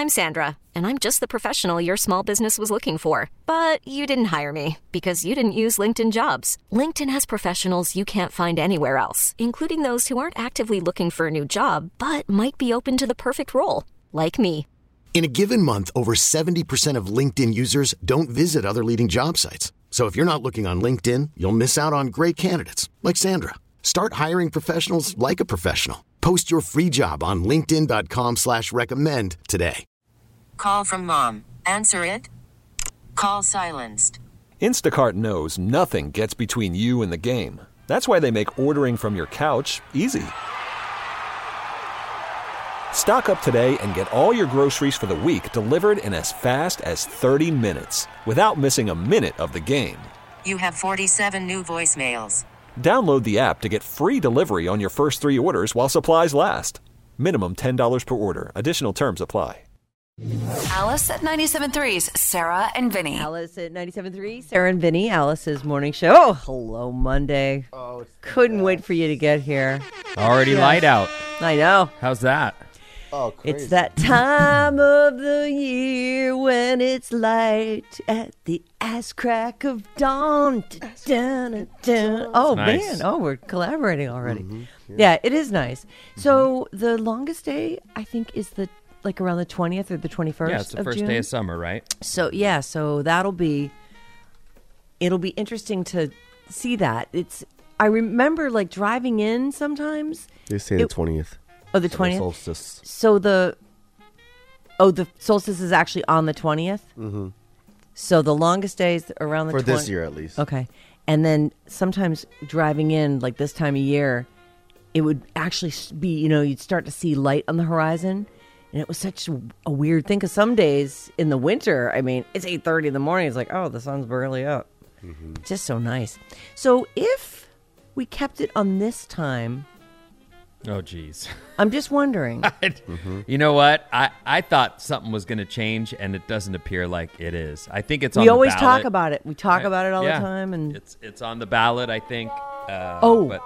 I'm Sandra, and I'm just the professional your small business was looking for. But you didn't hire me because you didn't use LinkedIn Jobs. LinkedIn has professionals you can't find anywhere else, including those who aren't actively looking for a new job, but might be open to the perfect role, like me. In a given month, over 70% of LinkedIn users don't visit other leading job sites. So if you're not looking on LinkedIn, you'll miss out on great candidates like Sandra. Start hiring professionals like a professional. Post your free job on linkedin.com/recommend today. Call from mom. Answer it. Call silenced. Instacart knows nothing gets between you and the game. That's why they make ordering from your couch easy. Stock up today and get all your groceries for the week delivered in as fast as 30 minutes without missing a minute of the game. You have 47 new voicemails. Download the app to get free delivery on your first 3 orders while supplies last. Minimum $10 per order. Additional terms apply. Alice at 97.3's Sarah and Vinny. Alice at 97.3, Sarah and Vinny, Alice's morning show. Oh, hello, Monday. Couldn't wait for you to get here. Already light out. I know. How's that? Oh, crazy. It's that time of the year when it's light at the ass crack of dawn. Dun, dun, dun. Oh, nice. man. Oh, we're collaborating already. Mm-hmm. Yeah, it is nice. So the longest day, I think, is around the 20th or the 21st. Yeah, it's the first day of summer, right? So, yeah, so it'll be interesting to see that. I remember driving in sometimes. They say the 20th. Oh, the 20th? Solstice. So the solstice is actually on the 20th? Mm-hmm. So the longest day is around the 20th? For this year, at least. Okay. And then sometimes driving in, this time of year, it would actually be, you'd start to see light on the horizon. And it was such a weird thing because some days in the winter, it's 8:30 in the morning. It's the sun's barely up. Mm-hmm. Just so nice. So if we kept it on this time... Oh, geez. I'm just wondering. You know what? I thought something was going to change, and it doesn't appear like it is. I think it's on the ballot. We always talk about it. We talk about it all the time. And it's on the ballot, I think. But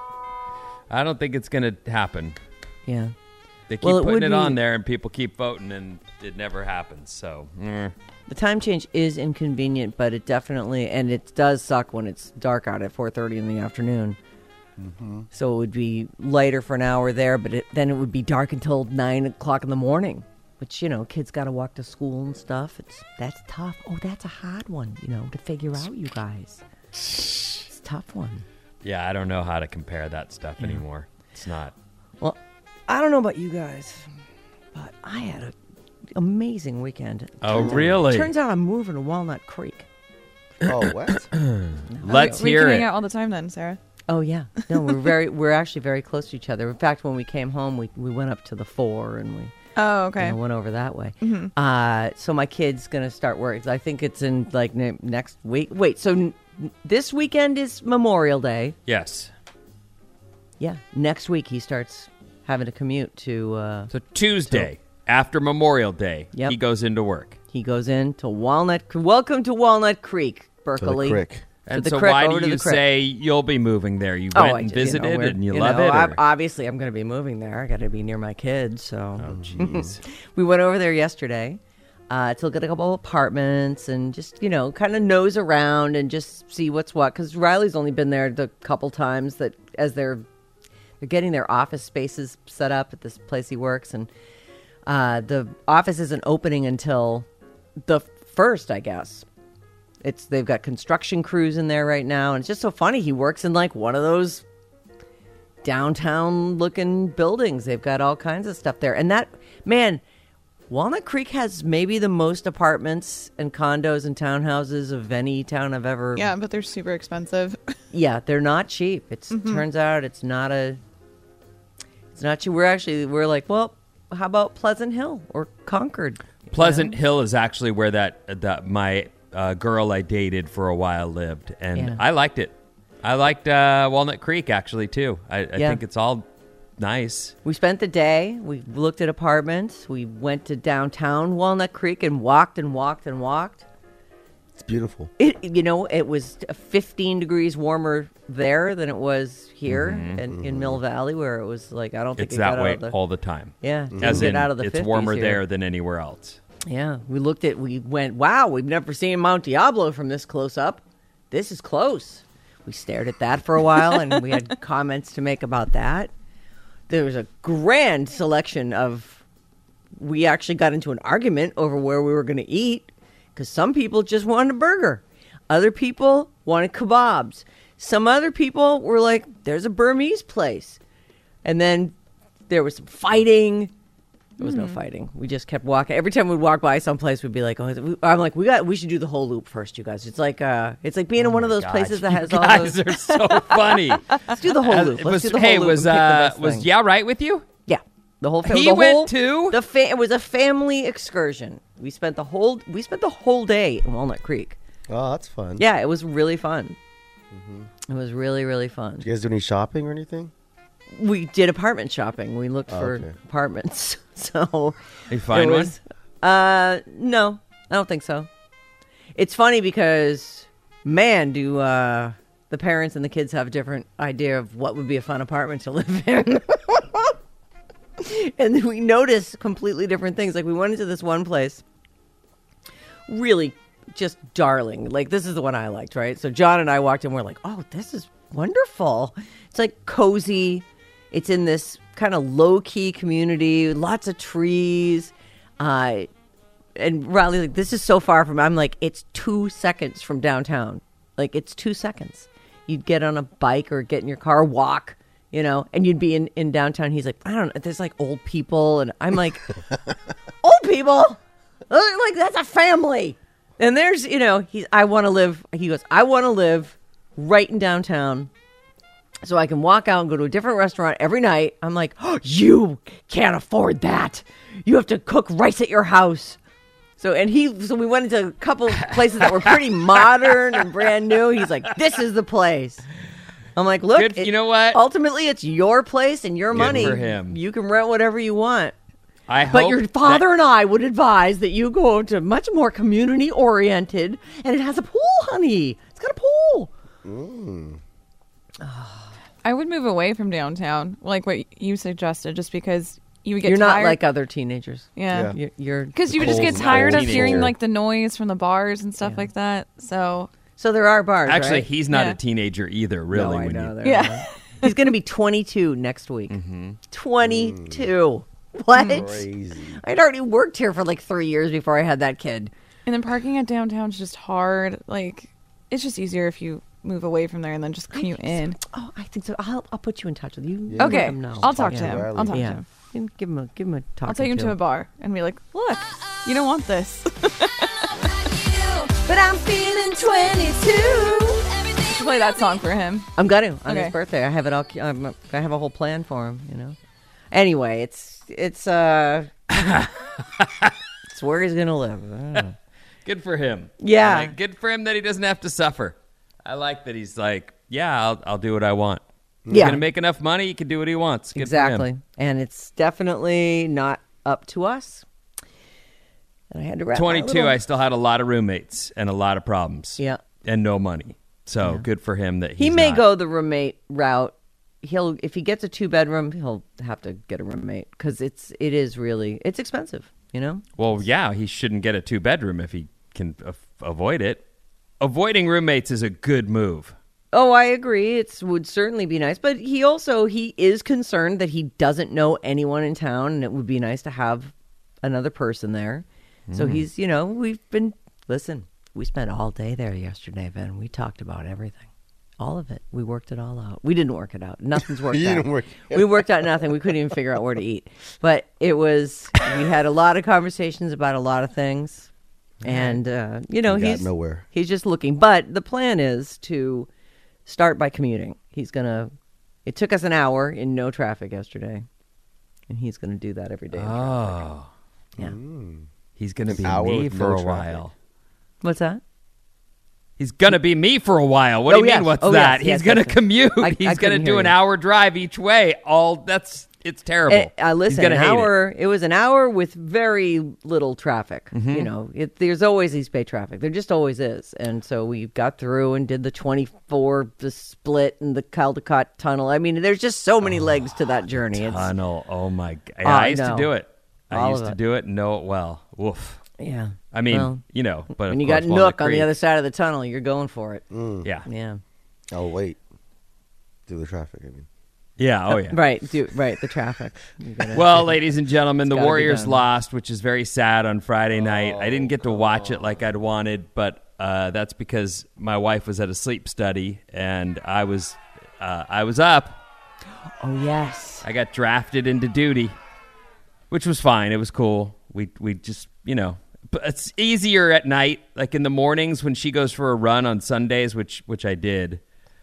I don't think it's going to happen. Yeah. They keep putting it on there, and people keep voting, and it never happens. So the time change is inconvenient, but it definitely, and it does suck when it's dark out at 4:30 in the afternoon. Mm-hmm. So it would be lighter for an hour there, but then it would be dark until 9 o'clock in the morning, which, kids got to walk to school and stuff. That's tough. Oh, that's a hard one, to figure out, you guys. It's a tough one. Yeah, I don't know how to compare that stuff anymore. It's not. Well, I don't know about you guys, but I had an amazing weekend. Really? Turns out I'm moving to Walnut Creek. Oh, what? Let's hear We it. hang out all the time then, Sarah. Oh yeah, no, we're actually very close to each other. In fact, when we came home, we went up to the 4 and we went over that way. Mm-hmm. So my kid's gonna start work. I think it's in next week. Wait, so this weekend is Memorial Day. Yes. Yeah, next week he starts having to commute to. So Tuesday after Memorial Day, Yep. he goes into work. He goes into Walnut. Welcome to Walnut Creek, Berkeley. To the creek. And the so crick, why over do to you the crick. say you'll be moving there? You went and visited and you love it? Or? Obviously, I'm going to be moving there. I got to be near my kids. So, Oh, jeez. we went over there yesterday to look at a couple of apartments and just, kind of nose around and just see what's what. Because Riley's only been there the couple times that as they're getting their office spaces set up at this place he works. And the office isn't opening until the 1st, I guess. They've got construction crews in there right now, and it's just so funny. He works in one of those downtown looking buildings. They've got all kinds of stuff there. And Walnut Creek has maybe the most apartments and condos and townhouses of any town I've ever. Yeah, but they're super expensive. Yeah, they're not cheap. It turns out it's not cheap. We're like, well, how about Pleasant Hill or Concord? Pleasant Hill is actually where that my girl I dated for a while lived, and I liked it. I liked Walnut Creek actually too. I think it's all nice. We spent the day. We looked at apartments. We went to downtown Walnut Creek and walked and walked and walked. It's beautiful. It was 15 degrees warmer there than it was here in Mill Valley, where it was I don't think it's it got that way out of the, all the time. Yeah, As in, get out of the it's 50s warmer here. there than anywhere else. Yeah, we went, wow, we've never seen Mount Diablo from this close up. This is close. We stared at that for a while, and we had comments to make about that. There was a grand selection of, we actually got into an argument over where we were going to eat, because some people just wanted a burger. Other people wanted kebabs. Some other people were like, there's a Burmese place. And then there was some fighting. There was no fighting. We just kept walking. Every time we'd walk by someplace, we'd be like, "Oh, I'm like, we should do the whole loop first, you guys." It's like being in one of those places that has all those. You guys are so funny. Let's do the whole loop. Let's do the whole loop. Was Yeah Right with you? Yeah, the whole family. He went too. It was a family excursion. We spent the whole day in Walnut Creek. Oh, that's fun. Yeah, it was really fun. It was really, really fun. Did you guys do any shopping or anything? We did apartment shopping. We looked for apartments. So you find one? No, I don't think so. It's funny because, man, do the parents and the kids have a different idea of what would be a fun apartment to live in. And we noticed completely different things. Like, we went into this one place, really just darling. Like, this is the one I liked, right? So John and I walked in, we're like, oh, this is wonderful. It's like cozy. It's in this kind of low-key community, lots of trees. And Riley's like, this is so far from, I'm like, it's 2 seconds from downtown. Like, it's 2 seconds. You'd get on a bike or get in your car, walk, and you'd be in downtown. He's like, I don't know, there's like old people. And I'm like, old people? Like, that's a family. And there's, he goes, I want to live right in downtown so I can walk out and go to a different restaurant every night. I'm like, oh, you can't afford that. You have to cook rice at your house. So we went into a couple places that were pretty modern and brand new. He's like, this is the place. I'm like, look, you know what? Ultimately, it's your place and your money. Good for him. You can rent whatever you want. But your father and I would advise that you go to much more community-oriented, and it has a pool, honey. It's got a pool. I would move away from downtown, like what you suggested, just because you would get You're tired. not like other teenagers. Yeah. You're because you would just get tired of hearing like the noise from the bars and stuff like that. So there are bars, Actually, right? He's not a teenager either, really. No, I know. Yeah. He's going to be 22 next week. 22. What? Crazy. I'd already worked here for like 3 years before I had that kid. And then parking at downtown is just hard. Like, it's just easier if you move away from there and then just commute in. Oh, I think so. I'll put you in touch with you. Yeah. Okay. Let him know. I'll talk to him. I'll talk to Yeah. him. Give him a talk. I'll take him to a bar and be like, look, you don't want this. But I'm feeling 22. Play that song for him. I'm going to on his birthday. I have it all. I have a whole plan for him. Anyway, it's it's where he's gonna live. Good for him. Yeah, good for him that he doesn't have to suffer. I like that he's like, yeah, I'll do what I want. He's gonna make enough money. He can do what he wants. Good exactly, for him. And it's definitely not up to us. And I had to wrap. 22. I still had a lot of roommates and a lot of problems. Yeah, and no money. So good for him that he may go the roommate route. If he gets a 2-bedroom, he'll have to get a roommate because it's expensive, Well, yeah, he shouldn't get a 2-bedroom if he can avoid it. Avoiding roommates is a good move. Oh, I agree. It would certainly be nice, but he is concerned that he doesn't know anyone in town, and it would be nice to have another person there. So he's, we spent all day there yesterday, Ben. We talked about everything. All of it. We worked it all out. We didn't work it out. Nothing's worked out. We worked out nothing. We couldn't even figure out where to eat. But we had a lot of conversations about a lot of things. And, he's nowhere. He's just looking. But the plan is to start by commuting. It took us an hour in no traffic yesterday. And he's going to do that every day. Oh. Yeah. He's going to be me for a while. What's that? He's going to be me for a while. What do you mean, what's that? He's going to commute. He's going to do an hour drive each way. It's terrible. Listen, it was an hour with very little traffic. There's always East Bay traffic. There just always is. And so we got through and did the 24, the split, and the Caldecott tunnel. I mean, there's just so many legs to that journey. Tunnel. Oh, my God. I used to do it. I used to do it and know it well. Woof. Yeah. I mean, well, but when you course, got Walnut Nook on the Creek- other side of the tunnel, you're going for it. Yeah. Yeah. Oh, wait. Through the traffic, I mean. Yeah. Oh, yeah. Right. The traffic. You gotta- Well, ladies and gentlemen, the gotta be Warriors done. lost, which is very sad on Friday night. I didn't get to watch it like I'd wanted, but that's because my wife was at a sleep study and I was up. Oh, yes. I got drafted into duty, which was fine. It was cool. We just, but it's easier at night, like in the mornings when she goes for a run on Sundays, which I did.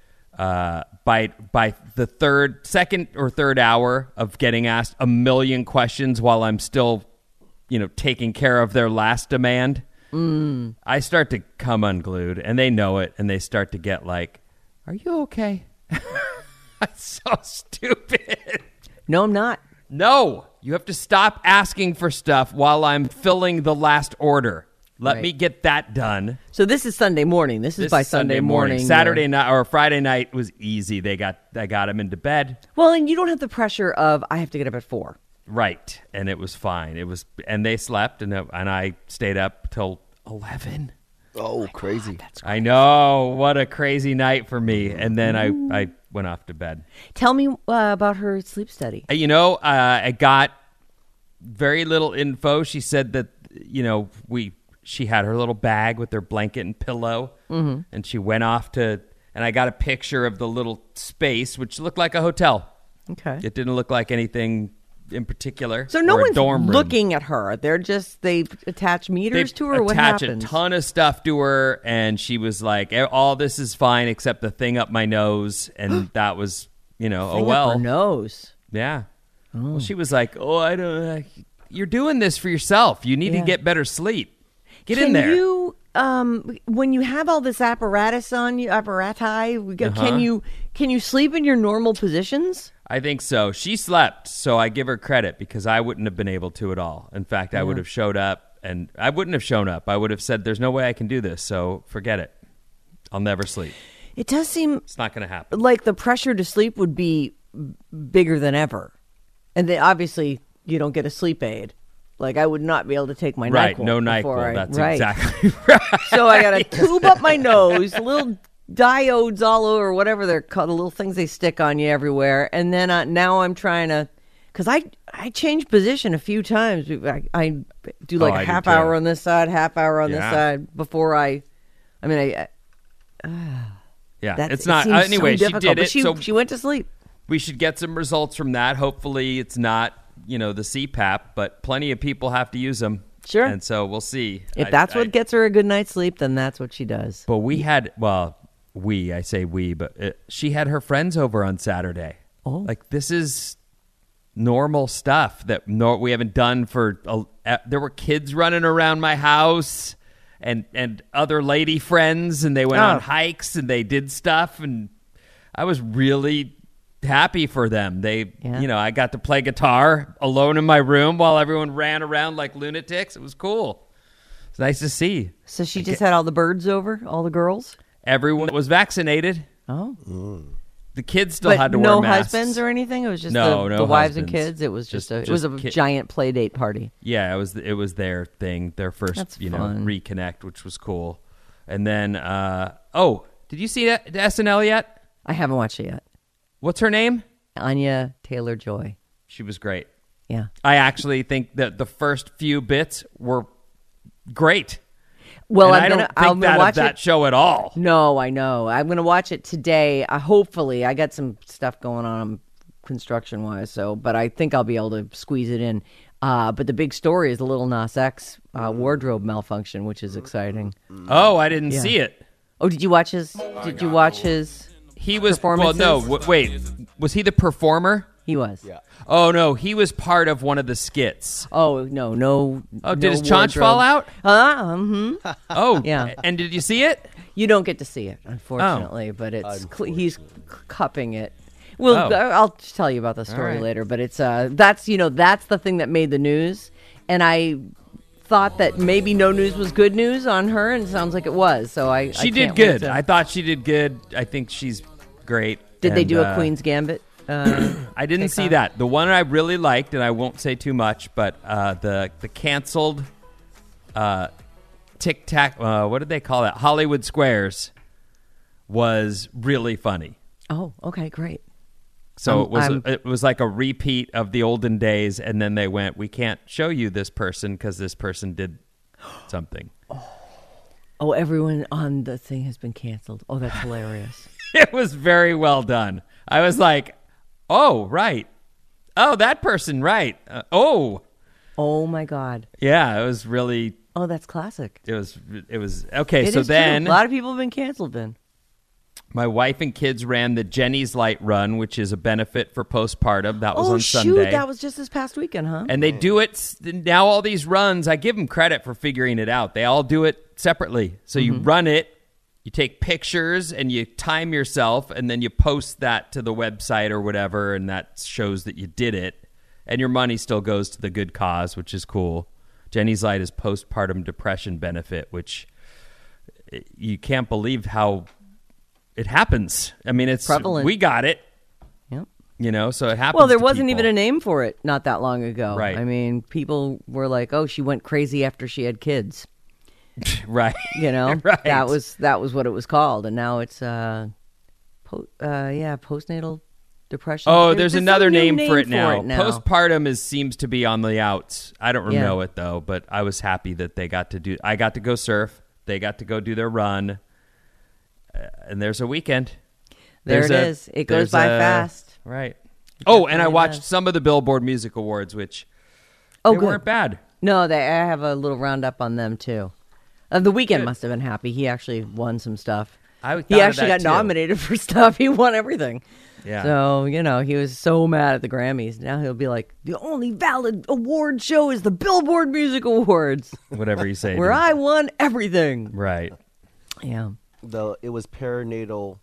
By the second or third hour of getting asked a million questions while I'm still, taking care of their last demand, I start to come unglued, and they know it, and they start to get like, "Are you okay?" That's so stupid. No, I'm not. No, you have to stop asking for stuff while I'm filling the last order. Let me get that done. So this is Sunday morning. This is by Sunday morning. Saturday night or Friday night was easy. I got him into bed. Well, and you don't have the pressure of I have to get up at 4. Right, and it was fine. And they slept, and I stayed up till 11. Oh, crazy. I know, what a crazy night for me. And then I went off to bed. Tell me about her sleep study. I got very little info. She said that she had her little bag with her blanket and pillow, and she went off and I got a picture of the little space, which looked like a hotel. Okay. It didn't look like anything in particular. So no or a one's dorm room. looking at her. They attach meters to her. What attach happens? a ton of stuff to her, and she was like, "All this is fine except the thing up my nose," and that was, oh well. Up her nose. Yeah. Oh. Well, she was like, "Oh, I don't. You're doing this for yourself. You need to get better sleep. Get in there." Can you, when you have all this apparatus on you, can you sleep in your normal positions? I think so. She slept, so I give her credit because I wouldn't have been able to at all. In fact, I would have showed up, and I wouldn't have shown up. I would have said, "There's no way I can do this, so forget it. I'll never sleep." It does seem it's not going to happen. Like the pressure to sleep would be bigger than ever, and then obviously you don't get a sleep aid. Like I would not be able to take my right. NyQuil. No NyQuil. That's right. exactly right. So I got a tube up my nose, little diodes all over, whatever they're called, the little things they stick on you everywhere. And then now I'm trying to, because I change position a few times. I do like a half hour on this side, half hour on this side before yeah, it's not. Anyway, so she did it. So she went to sleep. We should get some results from that. Hopefully it's not, the CPAP, but plenty of people have to use them. Sure. And so we'll see. If that's what gets her a good night's sleep, then that's what she does. But I say we, but she had her friends over on Saturday. Oh. Like, this is normal stuff that we haven't done there were kids running around my house and other lady friends, and they went on hikes and they did stuff, and I was really happy for them. I got to play guitar alone in my room while everyone ran around like lunatics. It was cool. It's nice to see. So she just had all the birds over, all the girls? Everyone was vaccinated. Oh. The kids still had to wear no masks. husbands or anything? It was just no the wives and husbands. kids? It was just a giant play date party. Yeah, it was their thing, their first, fun. reconnect, which was cool. And then, did you see the SNL yet? I haven't watched it yet. What's her name? Anya Taylor-Joy. She was great. Yeah. I actually think that the first few bits were great. Well, I don't think that show at all. No, I know. I'm going to watch it today. Hopefully, I got some stuff going on construction-wise, but I think I'll be able to squeeze it in. But the big story is the Lil Nas X wardrobe malfunction, which is exciting. Oh, I didn't see it. Oh, did you watch his? Did you watch his? He was. Well, no. Wait, was he the performer? He was. Yeah. Oh no, he was part of one of the skits. Oh no. Oh, did his chaunch fall out? Oh, yeah. And did you see it? You don't get to see it, unfortunately, but he's cupping it. Well, I'll just tell you about the story later, but it's that's the thing that made the news, and I thought that maybe no news was good news on her, and it sounds like it was. So she did good. I thought she did good. I think she's great. Did they do a Queen's Gambit? I didn't see that. The one I really liked, and I won't say too much, but the canceled Tic Tac, what did they call that? Hollywood Squares was really funny. Oh, okay, great. So it was like a repeat of the olden days, and then they went, we can't show you this person because this person did something. Oh, everyone on the thing has been canceled. Oh, that's hilarious. It was very well done. I was like, oh, right. Oh, that person, right. Oh, my God. Yeah, it was really... Oh, that's classic. It was okay. It so is then true. A lot of people have been canceled then. My wife and kids ran the Jenny's Light Run, which is a benefit for postpartum. That was on Sunday. Oh, shoot. That was just this past weekend, huh? And they do it now. All these runs, I give them credit for figuring it out. They all do it separately. So you run it, you take pictures, and you time yourself, and then you post that to the website or whatever, and that shows that you did it. And your money still goes to the good cause, which is cool. Jenny's Light is postpartum depression benefit, which you can't believe how it happens. I mean, it's prevalent. We got it. Yep. You know, so it happens. Well, there to wasn't people. even a name for it not that long ago. Right. I mean, people were like, "Oh, she went crazy after she had kids." Right. You know, right. that was what it was called, and now it's postnatal depression. Oh, there's another some new name for it now. now. Postpartum seems to be on the outs. I don't know it though, but I was happy that they got to do. I got to go surf. They got to go do their run. And there's a weekend. There it is. It goes by fast. Right. Oh, and I watched some of the Billboard Music Awards, which they weren't bad. No, I have a little roundup on them too. The Weeknd must have been happy. He actually won some stuff. He actually got nominated for stuff. He won everything. Yeah. So, you know, he was so mad at the Grammys. Now he'll be like, the only valid award show is the Billboard Music Awards. Whatever you say. Where I won everything. Right. Yeah. It was perinatal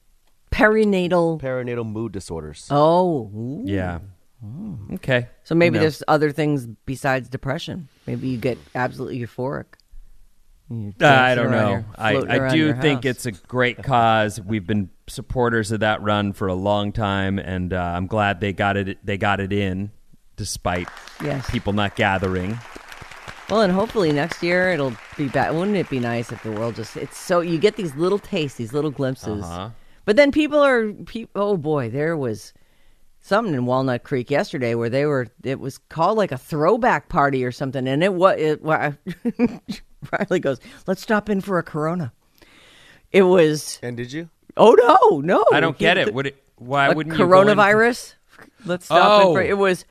mood disorders. Oh. Ooh. Yeah. Okay. So maybe there's other things besides depression. Maybe you get absolutely euphoric. I don't know. I do think house. it's a great cause. We've been supporters of that run for a long time, and I'm glad they got it. They got it in, despite people not gathering. Well, and hopefully next year it'll be back. Wouldn't it be nice if the world it's so you get these little tastes, these little glimpses, but then oh boy, there was something in Walnut Creek yesterday where it was called like a throwback party or something, and Riley goes, "Let's stop in for a Corona." It was. And did you? Oh no! I don't get it. Why wouldn't you coronavirus? Let's stop in for it. Was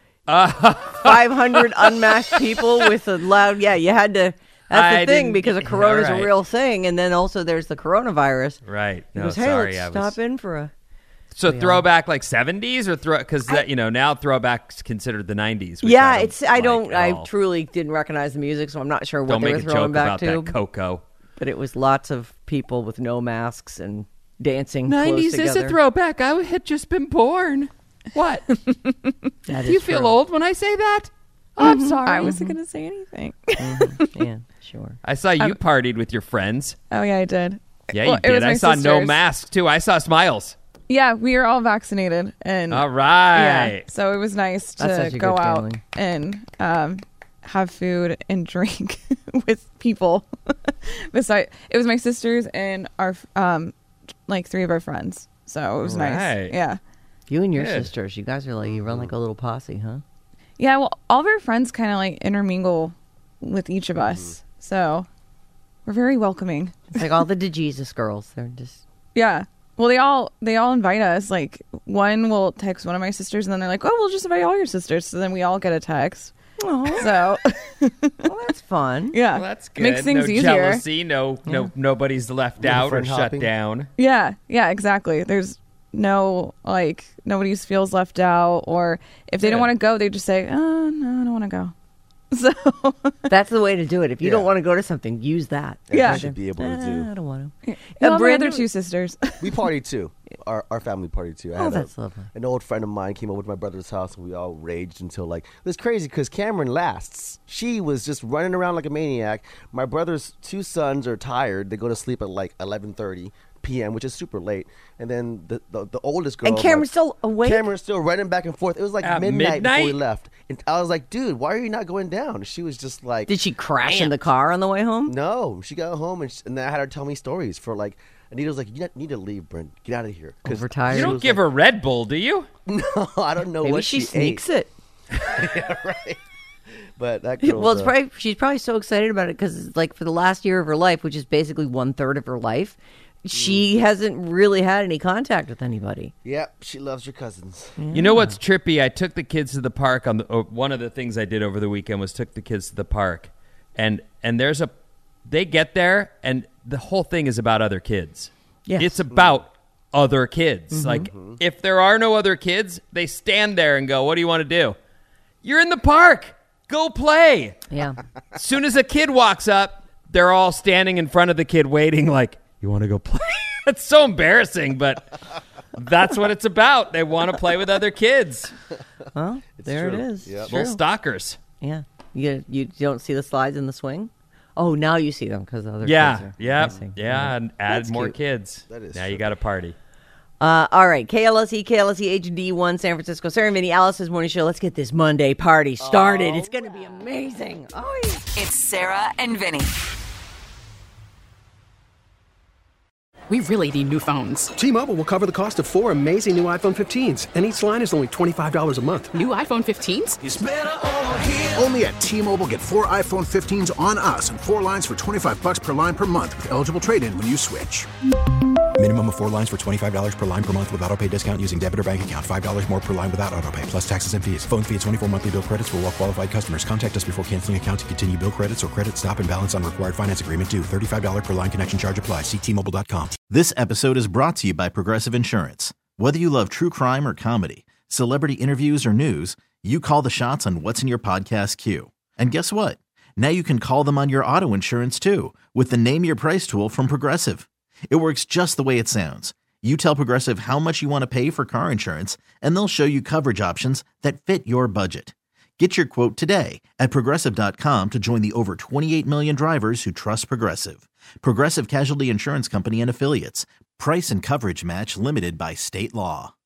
500 unmasked people with a loud. Yeah, you had to. That's the thing because a corona is a real thing, and then also there's the coronavirus. Right. No, goes, hey, let's stop in for a. So throwback like 70s or because now throwback's considered the 90s. Yeah, I truly didn't recognize the music, so I'm not sure what they were throwing back to. Don't make a joke about that Coco. But it was lots of people with no masks and dancing 90s close together. is a throwback. I had just been born. What? Do you feel old when I say that? Oh, I'm sorry. I wasn't going to say anything. Yeah, sure. I saw you partied with your friends. Oh, yeah, I did. Yeah, you did. I saw no masks, too. I saw smiles. Yeah, we are all vaccinated. And all right. Yeah, so it was nice to go out and have food and drink with people. It was my sisters and our three of our friends. So it was nice. Yeah. You and your sisters, you guys are you run like a little posse, huh? Yeah, well, all of our friends kind of intermingle with each of us. So we're very welcoming. It's like all the DeJesus girls. They're just... Yeah. Well, they all invite us. Like, one will text one of my sisters, and then they're like, "Oh, we'll just invite all your sisters." So then we all get a text. Oh, so well, that's fun. Yeah, well, that's good. Makes things easier. Jealousy, nobody's left out or shut down. Yeah, exactly. There's no nobody feels left out, or if they don't want to go, they just say, "Oh, no, I don't want to go." So that's the way to do it. If you don't want to go to something, use that. You should be able to do. I don't want to. My other two sisters. We partied too. Our family partied too. That's lovely. An old friend of mine came over to my brother's house, and we all raged until it was crazy because Cameron lasts. She was just running around like a maniac. My brother's two sons are tired. They go to sleep at 11:30. p.m., which is super late. And then the oldest girl. And Cameron's still awake? Cameron's still running back and forth. It was like midnight before we left. And I was like, dude, why are you not going down? She was just like. Did she crash in the car on the way home? No. She got home and then I had her tell me stories for like. Anita was like, you need to leave, Brent. Get out of here. Overtired. You don't give her Red Bull, do you? No, I don't know Maybe what she sneaks it. Yeah, right. But that girl. Well, she's probably so excited about it because, like, for the last year of her life, which is basically 1/3 of her life, she hasn't really had any contact with anybody. Yep, she loves her cousins. Yeah. You know what's trippy? I took the kids to the park one of the things I did over the weekend was took the kids to the park, and they get there and the whole thing is about other kids. Yes. It's about other kids. Like, if there are no other kids, they stand there and go, what do you want to do? You're in the park. Go play. Yeah. As soon as a kid walks up, they're all standing in front of the kid waiting like, you want to go play? It's so embarrassing, but that's what it's about. They want to play with other kids. Well, there it is. Yep. Little stalkers. Yeah. You don't see the slides in the swing? Oh, now you see them because other kids are racing. Yeah, and add more cute. kids. That is now you true. got a party. All right, KLSE HD1 San Francisco. Sarah and Vinny, Alice's Morning Show. Let's get this Monday party started. It's going to be amazing. Oh, yeah. It's Sarah and Vinny. We really need new phones. T-Mobile will cover the cost of 4 amazing new iPhone 15s, and each line is only $25 a month. New iPhone 15s? It's better over here. Only at T-Mobile, get 4 iPhone 15s on us and 4 lines for $25 per line per month with eligible trade-in when you switch. Minimum of 4 lines for $25 per line per month with autopay discount using debit or bank account. $5 more per line without autopay, plus taxes and fees. Phone fee at 24 monthly bill credits for well-qualified customers. Contact us before canceling account to continue bill credits or credit stop and balance on required finance agreement due. $35 per line connection charge applies. See T-Mobile.com. This episode is brought to you by Progressive Insurance. Whether you love true crime or comedy, celebrity interviews or news, you call the shots on what's in your podcast queue. And guess what? Now you can call them on your auto insurance too with the Name Your Price tool from Progressive. It works just the way it sounds. You tell Progressive how much you want to pay for car insurance, and they'll show you coverage options that fit your budget. Get your quote today at Progressive.com to join the over 28 million drivers who trust Progressive. Progressive Casualty Insurance Company and Affiliates. Price and coverage match limited by state law.